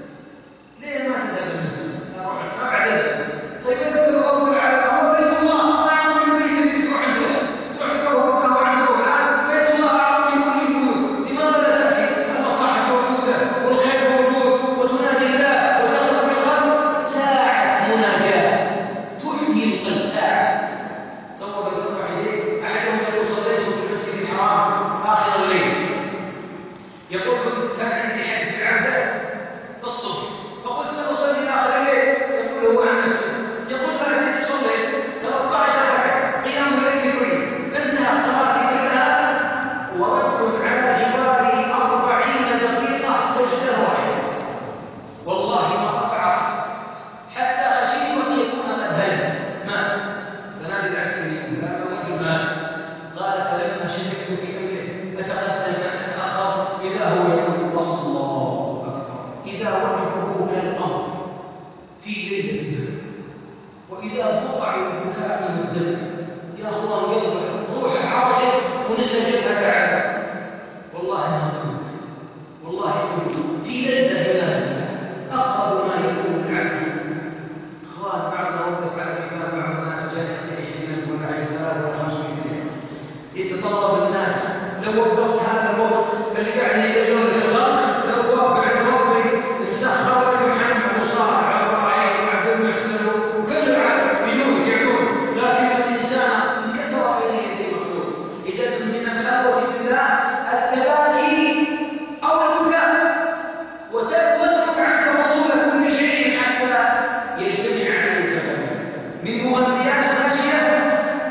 ليه ما تذهب المسجد؟ ما بعد ذلك. طيب اذكر رب العالمين هو بيت الله اعظم من بيت اللي تروح عنده تروح تقرب الله عنه. الان بيت الله اعظم من كل البيوت. لماذا لا تاتي المصاحف موجوده والخير موجود وتنادي الله وتشرب بالقلب؟ ساعه مناجاه تحيي القلب. ساعه تصور ترفع اليه احدهم يقول صليت في المسجد الحرام اخر الليل، يقول كان عندي حجز العوده الصبح فقلت ساصلي اخر الليل. يقول هو عن نفسه يقول بعد صليت ثلاث عشرة ركعه قيام الليل كله انتهى صلاتي كلها ورد على جواري أربعين دقيقه سجده واحده والله ما رفع راسه حتى خشيت ان يكون قد هلك مات. فنادي العسكري هذا الرجل مات. قال فلما شهدت في امره اتقدم ان اخر اذا هو يقول الله اكبر اذا وجهه كالقمر في ليله ما واذا بقع البكاء من الدم. يا اخوان قلبك روح عرجت ونسجلها تعالى والله انها تموت والله تموت في لذه لازمه اقرب ما يكون العبد. اخوان بعضنا وقف على الامام بعض الناس جاء عشرين ولا ثلاثة ولا خمسين يتطلب الناس لو وقفت هذا الوقت اللي قاعد يدعون الغرق لو وقف عند ربي مسخر لك محمد وصالح على الرعاية وعبد المحسن وكل العالم يجون يعبون. لكن الانسان انكسر بين يدي المخلوق. اذا من الخلوه بالله التباكي او البكاء وتترك عنك فضول كل شيء حتى يجتمع عليك ذلك. من مغذيات الخشيه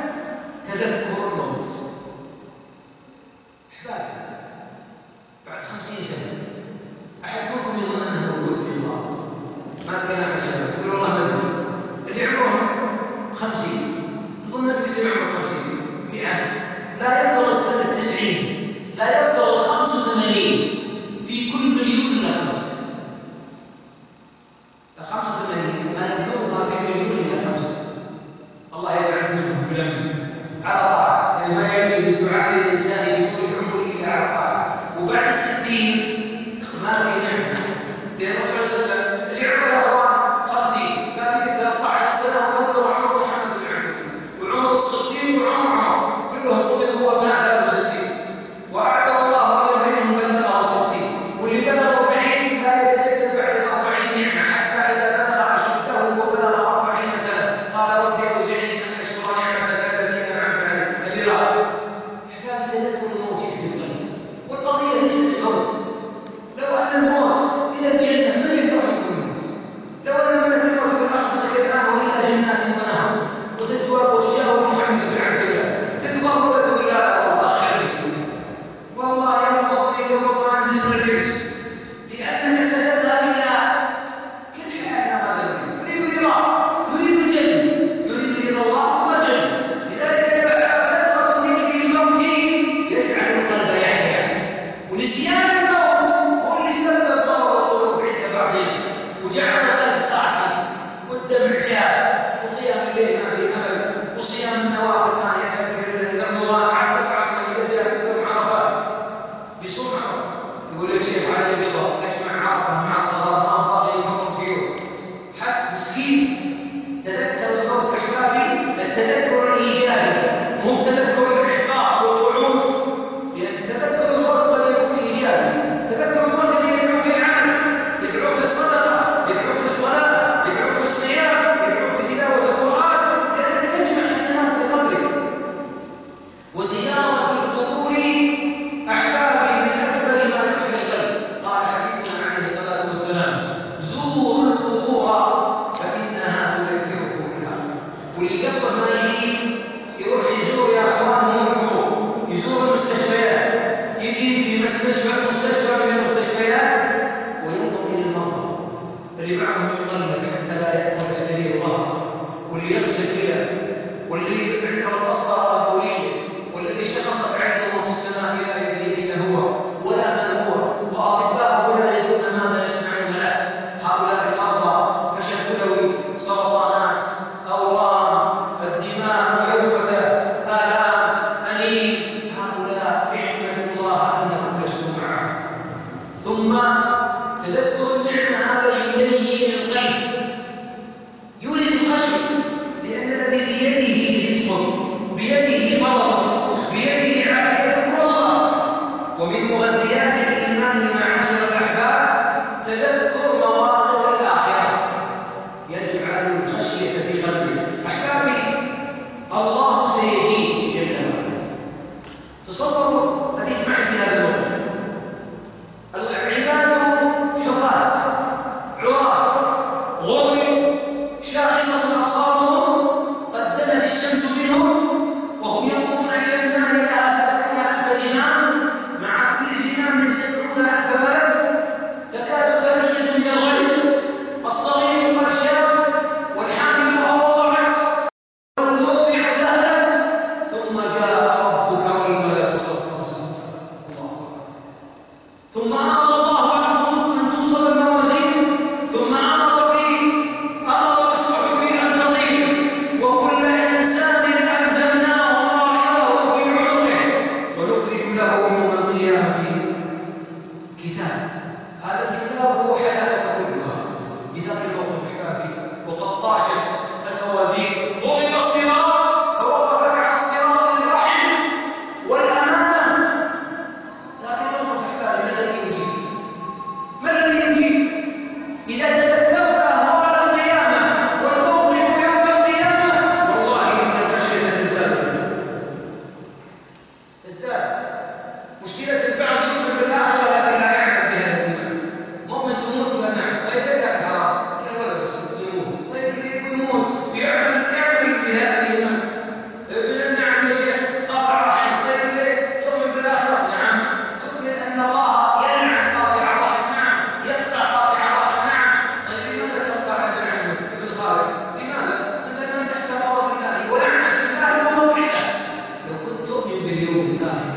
تذكر الموت. احبابي بعد خمسين سنه احد منكم يظن انه موجود في الله. ما تكلم عن الشباب يقول والله ما ادري اللي عمرهم خمسين تظن انك بيصير عمرك خمسين مئة لا يفضل التسعين لا يفضل الخمس وثمانين في كل مليون الا خمسه. الخمسه وثمانين ما يبلغها في مليون الا خمسه. الله يجعل منهم بلم على طاعه يعني ما يجوز الدعاء للانسان يكون العمر الا على طاعه. وبعد الستين ما في نعمه لان الرسول صلى الله عليه وسلم اللي عمره اخوان خمسين كان في ثلاثة عشر سنه وكبر عمر محمد بن عبد وعمر الصديق وعمر عمر كلهم قبل هو ابناء ثلاثة وستين واعطى الله من منهم بلغه ستين واللي بلغ أربعين لا يتجدد بعد الأربعين نعمه حتى اذا بلغ اشده وبلغ أربعين سنه قال ربي اوزعني ان اشكر نعمتك التي انعمت علي. الإرادة احباب تذكر الموت في القلب. والقضيه ليست الموت. لو ان الموت الى الجنه من يفرح بالموت؟ لو ان من الموت بالاخذ كلامه الى جنات ونهر وتتوب وتجاوب محمد بن عبد الله تتبرد الى الله خير والله يا ربي ربما انزل من الجسم لانك ستذهب الى كل حال هذا نريد الإرادة نريد الجنه نريد رضا الله والجنه. لذلك كثره ذكر الموت يجعل القلب يحيا. ونسيان الموت هو اللي سبب ضرر القلوب عند بعضهم وجعل القلب قاسي والدمع جاف وقيام الليل ما في امل وصيام النوافل ما يفكر الا رمضان عبد عبد يبدا يكون عرفات بصوم عرفه. يقول يا شيخ علي رضا اجمع عرفه مع القضاء ما باقي يوم في يوم حق مسكين. تذكر الموت احبابي التذكر الايجابي مو تذكر الاحباط والقعود. لان تذكر الموت قد يكون ايجابي. تذكر الموت الذي يدعوك للعمل يدعوك للصدقه يدعوك للصلاه يدعوك للصيام يدعوك لتلاوه القران لانك تجمع حسنات في قلبك. واللي قبل ما يجي يروح يزور يا اخوان مرضى، يزور المستشفيات، يجي في مستشفى مستشفى من المستشفيات وينظر الى المرضى اللي معهم يقلب حتى لا يكون السرير ظهر، واللي يغسل كلى، واللي عنده البصره الفوريه، والذي شخصت عنده في السماء لا يدري اين هو ولا من هو، واطباء ولا يدرون ماذا يصنعون له. هؤلاء المرضى فشل كلوي، سرطانات، اورام الدماء، يوبده، الام، انين، هؤلاء يحمد الله انكم لستم معه. ثم تذكر النعمه هذا يلين القلب، يولد الخشيه، لان الذي بيده رزقه، بيده مرض، بيده عافيه هو الله. ومن مغذيات الايمان معاشر الاحباب تذكر مواقف الاخره يجعل الخشيه في قلبه. احبابي، الله سيجيب جل وعلا. تصوروا حديث معي في هذا الوقت، العباد شفاة عراة غرب شاخصة أبصارهم، قد دنت الشمس منهم وهم ينظرون إلى النار لها سبعون ألف زمام، مع كل زمام من سبعون ألف ملك، تكاد تميز من الغيظ الصغير والشاب، والحامل وضعت والموضع ذهبت، ثم جاء ربك والملك صفا صفا. الله أكبر. ثم أمر الله عنهم أن توصل الموازين، ثم أمر به أمر بالصحف أن تطير، وكل إنسان ألزمناه طائره في عنقه، ونخرج له يوم القيامة كتاب. هذا الكتاب هو حياتك كلها. بذاك الوقت احبابي وقد طاشت الموازين، ضرب الصراط فوقفت على الصراط الرحم والأمانة. لكن وقف احبابي، ما الذي يجيب؟ ما الذي يجيب؟ إذا تذكرت أهوال القيامة والموقف يوم القيامة، والله إن الخشية تزداد تزداد. مشكلة البعض يؤمن بالآخرة لكن لا يعمل بهذا الإيمان. مؤمن تموت ولا نعم؟ طيب ليه ذاك حرام؟ كيف ولا بس يموت؟ طيب ليه يموت؟ يعمل يعمل بهذا الإيمان. ابن نعم يا شيخ قاطع رحم، طيب ليه تؤمن بالآخرة؟ نعم. تؤمن أن الله يلعن قاطع الرحم؟ نعم. يقطع قاطع الرحم؟ نعم. طيب لماذا تقطع عبد العلم ابن خالد؟ لماذا؟ أنت لم تحت غضب الله ولعنة الله وموعده. لو كنت تؤمن باليوم الآخر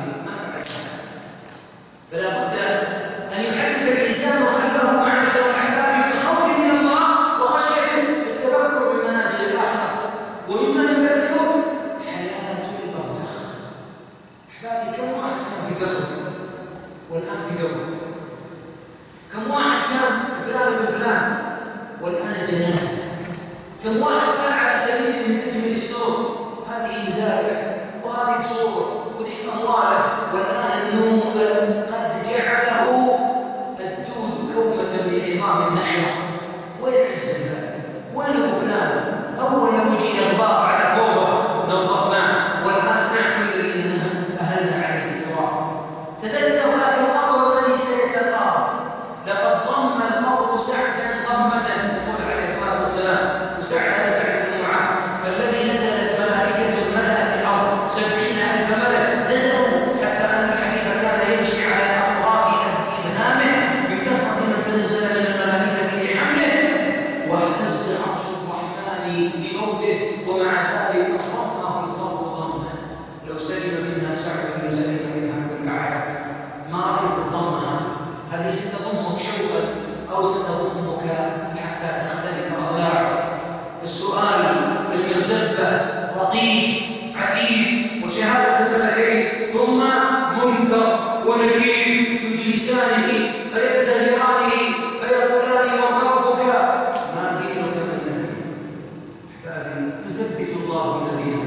فلا بد أن يحدث الإنسان خلفه معاشر الأحباب بالخوف من الله وخشيته، بالتذكر بمنازل الآخرة. ومما يذكرون حياة البرزخ. أحبابي، كم واحد كان في قصر والآن في قبر؟ كم واحد كان فلان بن فلان والآن جنازة؟ كم واحد كان على سبيل من أجل السرور؟ هذه مزارع وهذه صور وذي أمواله، والآن النوم قد جعله الدود كومة من عظام النحلة. وين عزة؟ وين فلان؟ أول وجه يغبار على كوبة نظفناه، والآن نحن الذين أهلنا عليه التراب. تذكر هذا الأمر الذي سيتقام. لقد ضم المرء سعدا ضمة، يقول عليه الصلاة والسلام، وسعد سعد بن معاذ، فالذي نزلت ملائكة الملأ الأرض سبعين ألف ملك نزلوا، حتى أن الحديث كان يمشي على أطراف إبهامه بكثرة من تنزل من الملائكة بحمله، واهتز عرش الرحمن بموته، ومع ذلك ضمه الضر ضمه. لو سلم منها سعد لسلم منها كل عالم. ما رأيت ضمها؟ هل ستضمك شوقا أو ستضمك حتى تختلف أضلاعك؟ السؤال المرزبة رقيب عتيد وشهادة الملكين، ثم منكر ونكير بلسانه فيتهرانه فيقولان من ربك ما دينك من النبي. أحبابي، يثبت الله الذين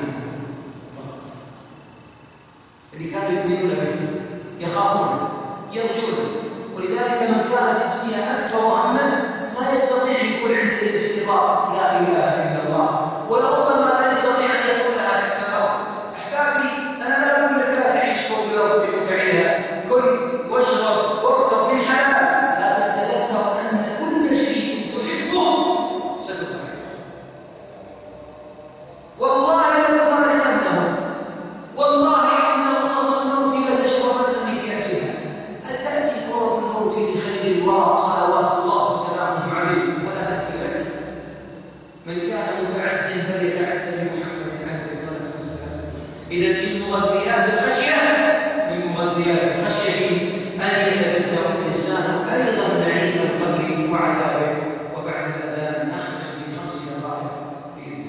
اللي كانوا يؤمنون به، يخافون، يرجون. ولذلك من كانت الدنيا أكثر همه ما يستطيع أن يكون عنده الاستغفار لا إله إلا الله، ولربما لا يستطيع أن يقولها تحت الأرض. أحبابي، أنا لا أقول لك لا تعيش فوق الأرض بمتعها، كل واشرب واركب من حلال، لكن تذكر أن كل شيء تحبه ستفعله. والله لنفارقنهم، والله إن قصص الموت لتشربن من كأسها. أتأتي صورة الموت لخير الورى صلوات الله وسلامه عليه ولا تأتي لك؟ من كان متعسا فليتعس بمحمد عليه الصلاة والسلام. إذا من مغذيات الخشية من مغذيات الخشية أن يتذكر الإنسان أيضا نعيم القبر وعذابه. وبعد الأذان أختم بخمس دقائق بإذن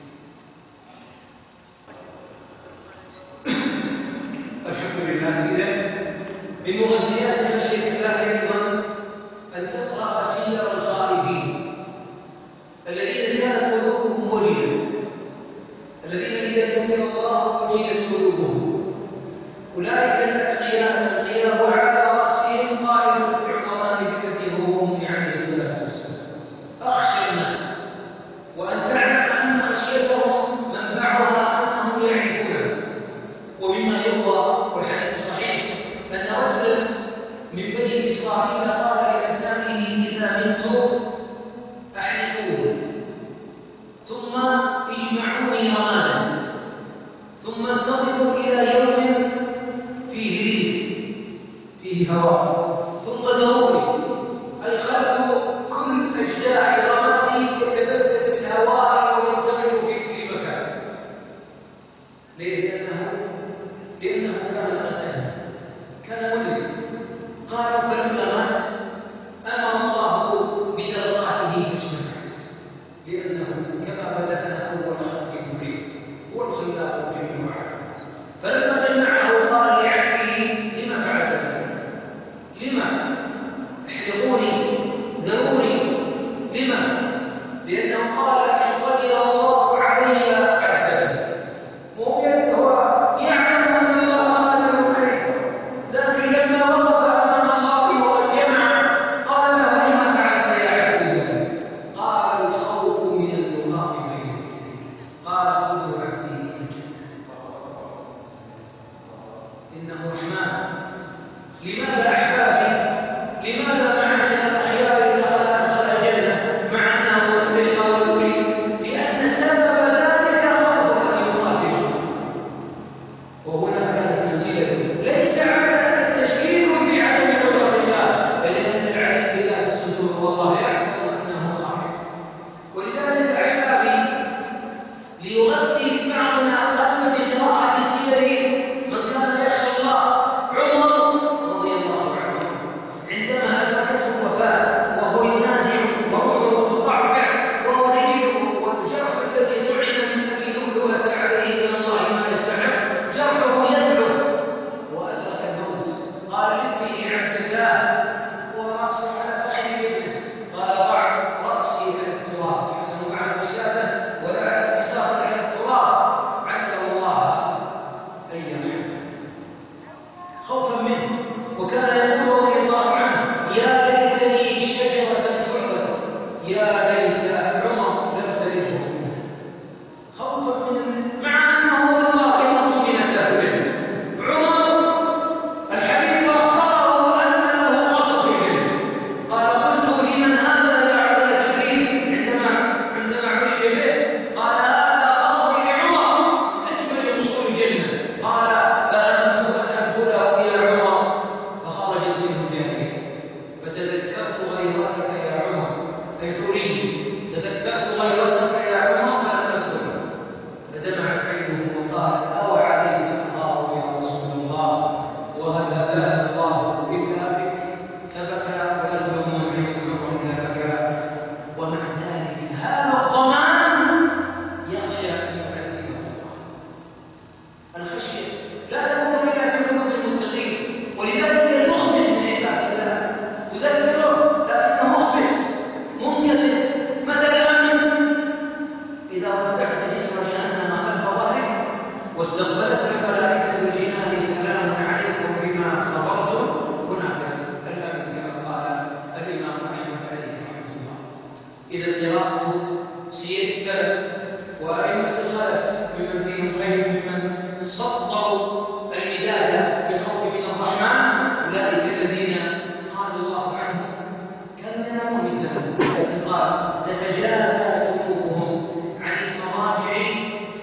الله. الحمد لله. إذا من مغذيات خشية الله أيضا أن تقرأ سير الخائفين الذين كانت قلوبهم وجلة، الذين إذا ذكر الله وجلت قلوبهم، أولئك الأتقياء الأتقياء وعلى رأسهم قائد العظماء بكثير هم عليه الصلاة والسلام. أخشى الناس وأن تعلم أن خشيتهم منبعها أنهم يعرفونه. ومما يروى والحديث صحيح أن رجلا من بني إسرائيل قال لأبنائه إذا مت أحرقوه ثم اجمعوني رمادا ثم انتظروا إلى يوم فيه ريح فيه هواء ثم ذروني، أي خلقوا كل أجزاء رمادي يتبدد في الهواء وينتقل في كل مكان. لأنه لأنه كان قتالا، كان مذنب. قالوا فلما مات أمر الله بدرقاته فاجتمعت، لأنه كما بدأنا أول خلق جبريل هو الخلاق جل وعلا. فلما جمعه قال لعبده لما فعلت ذلك؟ لما؟ احرقوني ذروني. لما؟ لأنه قال إن قدر الله علي عذبني. مؤمن هو يعلم أن الله قادر عليه، لكن لما وقف أمام الله وجمع قال له لما فعلت يا عبدي ذلك؟ قال الخوف من اللقاء بين قال خذوا عبدي إنه رحمن. لماذا أحبابي؟ لماذا معاشر الأخيار دخل أدخل الجنة مع أنه مختلف ويقول؟ لأن سبب ذلك خوف أن يقاتل. وهنا كانت منزلته ليس على تشكيك في عدم قدرة الله، بل أن العلم بذات الصدور والله يعلم أنه خالق. ولذلك أحبابي ليغذي بعضنا أقل بقراءة سير من كان يخشى الله. عمر رضي الله عنه عندما أدركته الوفاة وهو ينازع وروحه تقعقع ووريده والجرح الذي طعن من أبي لؤلؤة عليه من الله ما يستحق جرحه يدعو وأدرك الموت. قال لابنه عبد الله ورأسه على فخذ ابنه قال ضع رأسي على التراب، أنه مع الوسادة ولا على الوسادة على التراب علم الله أن يرحمه خوفا منه. وكان يقول رضي الله عنه يا ليتني شجرة تعبد يا ليت عمر لم تلده خوفا منه، مع أنه والله مؤمن ذاته. عمر الحبيب أخبره أن له قصر في الجنة. قال قلت لمن هذا يا عبد جبريل عندما عندما عرج به؟ قال هذا قصر لعمر أجمل قصور الجنة. قال فأهمت أن أدخله يا عمر فخرجت منه جاهلية. فتذكرت غيرتك يا عمر أي ثري تذكرت غيرتك يا عمر فلم أدخله. فدمعت عينه وقال أو عليك الله يا رسول الله وهل هدانا الله إلا بك؟ فبكى ولا تلومون عيون عمر إلا بكى. ومع ذلك هذا الضمان يخشى أن يعذبه الله. الخشية لا تكون إلا في قلوب المتقين، ولذلك المخبت من عباد الله تذكره لكنه مخبت منكسر. مثلا إذا ودعت جسر جهنم خلف ظهرك واستقبلتك ملائكة الجنان سلام عليكم بما صبرتم، هناك الآن كما قال الإمام أحمد عليه رحمه الله. إذا قراءة سير السلف وأئمة الخلف ممن فيهم خير ممن صدروا المداد بالخوف من الرحمن أولئك الذين قال الله عنهم كانوا ينامون الزمن. قال تتجافى جنوبهم عن المضاجع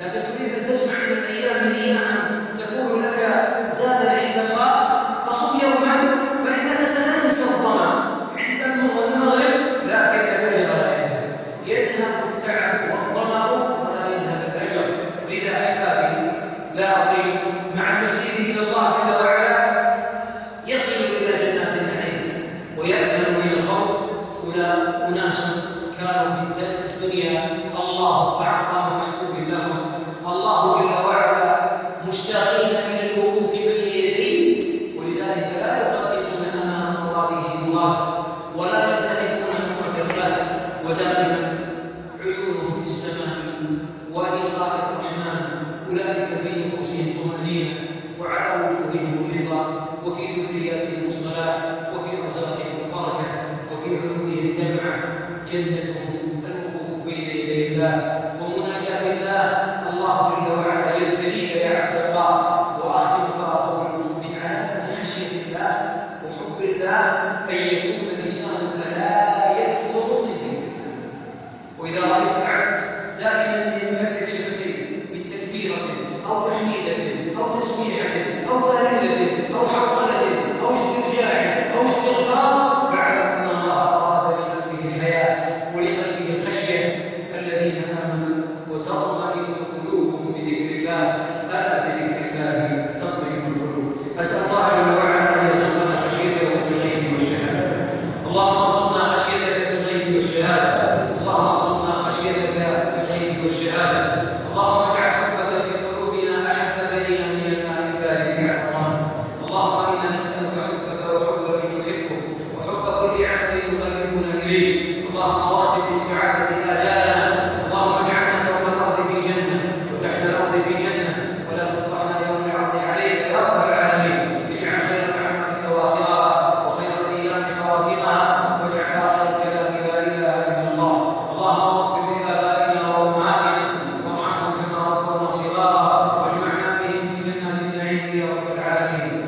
أنت تريد أن تجمع من الأيام أياما تقول لك زاد عند الله فصم يوما فإنك ستنسى الظما عند المغرب لكن الأجر لا يذهب يذهب التعب والظمأ ولا يذهب الأجر. لذا أحبابي لا أطيل مع المسير إلى الله جل وعلا يصل إلى جنات النعيم ويأمن من الخوف. أولئك أناس كانوا في الدنيا الله أعطاهم محبوب لهم، الله جل وعلا مشتاقين إلى الوقوف بين يديه، ولذلك لا يقدمون أمام مراده الله ولا يزدحمون معتقات، ودائما عيونهم في السماء ولقاء الرحمن. أولئك في نفوسهم طمأنينة وعلى وجوههم الرضا وفي ذرياتهم الصلاح وفي رزقهم البركة وفي عيونهم الدمعة. جنتهم الوقوف بين يدي الله ومناجاة الله. الله جل وعلا يبتليك يا عبد الله وأختم فأقول من علامة خشية الله وحب الله أن يكون لسانك لا يكثر من ذكر الله. وإذا رأيت العبد دائما يحرك شفتيه بالتكبيرة أو تحميدة أو تسميعة أو تهليلة أو حوالة أو استرجاع أو استغفار فاعلم أن الله أراد لقلبه الحياة ولقلبه الخشية. الذين آمنوا وتطمئن قلوبهم بذكر الله ألا بذكر الله تطمئن القلوب. أسأل الله جل وعلا أن يرزقنا خشيته في الغيب والشهادة. اللهم ارزقنا خشيتك في الغيب والشهادة. اللهم ارزقنا خشيتك في الغيب والشهادة. اللهم اجعل حبك في قلوبنا أحب إلينا من الماء البارد على الرماد. اللهم إنا نسألك حبك وحب من يحبك وحب كل عمل يقربنا إليك. اللهم واختم بالسعادة آجالنا. اللهم اجعلنا فوق الأرض في جنة وتحت الأرض في جنة ولا تفضحنا يوم العرض عليك يا رب العالمين. اجعل خير أعمالك وآخرها وخير الأيام خواتمها واجعل آخر الكلام لا إله إلا الله. اللهم اغفر لآبائنا وأمهاتنا وارحمهم كما ربونا صغارا واجمعنا بهم في جنات النعيم يا رب العالمين.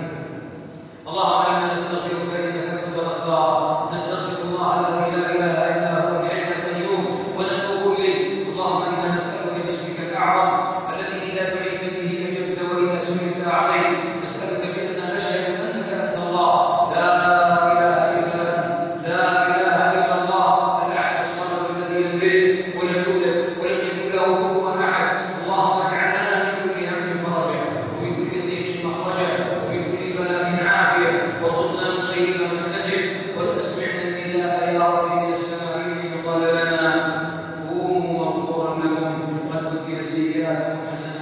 اللهم إنا نستغفرك إنك كنت غفارا. نستغفر الله الذي لا إله إلا هو الحي القيوم ونتوب إليه. اللهم إنا نسألك باسمك الأعظم الذي إذا دعيت به أجبت وإذا سئلت أعطيت. نسألك بأننا نشهد أنك أنت الله لا إله إلا أنت لا إله إلا الله الأحد الصمد الذي لم يلد ولم يولد ولم يكن له كفوا أحد. اللهم اجعل لنا من كل هم فرجا ومن كل ضيق مخرجا ومن كل بلاء عافية وارزقنا من غير ما نحتسب وتسمعنا النداء يا رب من السماء إن قال لنا قوموا مغفورا لكم قد كفر سيئاتكم حسنات